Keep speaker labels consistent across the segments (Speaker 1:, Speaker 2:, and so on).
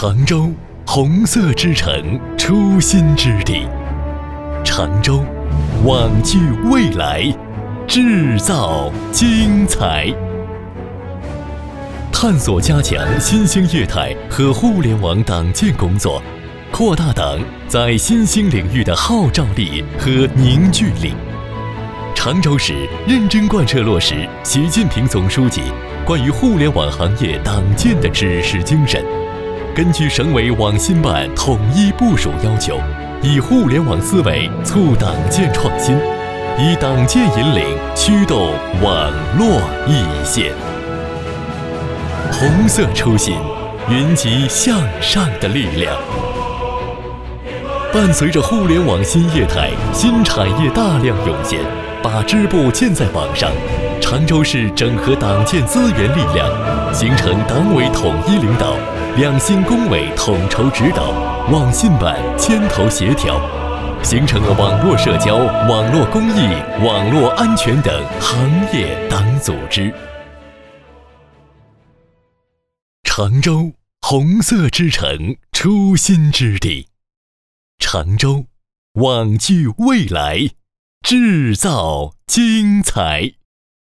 Speaker 1: 常州，红色之城，初心之地。常州，网聚未来，制造精彩。探索加强新兴业态和互联网党建工作，扩大党在新兴领域的号召力和凝聚力。常州市认真贯彻落实习近平总书记关于互联网行业党建的指示精神，根据省委网信办统一部署要求，以互联网思维促党建创新，以党建引领驱动网络一线。红色初心，云集向上的力量。伴随着互联网新业态、新产业大量涌现，把支部建在网上，常州市整合党建资源力量，形成党委统一领导、两新工委统筹指导、网信办牵头协调，形成了网络社交、网络公益、网络安全等行业党组织。常州，红色之城，初心之地。常州，网聚未来，制造精彩。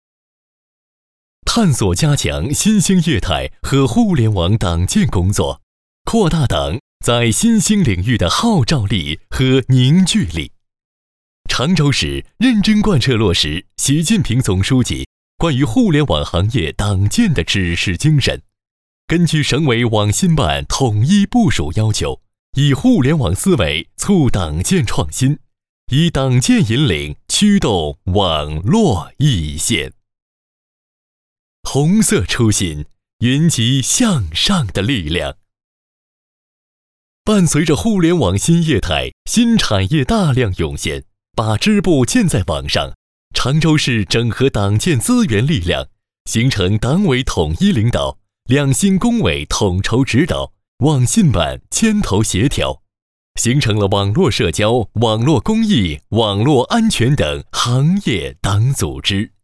Speaker 1: 探索加强新兴业态和互联网党建工作，扩大党在新兴领域的号召力和凝聚力。常州市认真贯彻落实习近平总书记关于互联网行业党建的指示精神，根据省委网信办统一部署要求，以互联网思维促党建创新，以党建引领驱动网络一线。红色初心，云集向上的力量。伴随着互联网新业态、新产业大量涌现，把支部建在网上，常州市整合党建资源力量，形成党委统一领导、两新工委统筹指导、网信办牵头协调，形成了网络社交、网络公益、网络安全等行业党组织。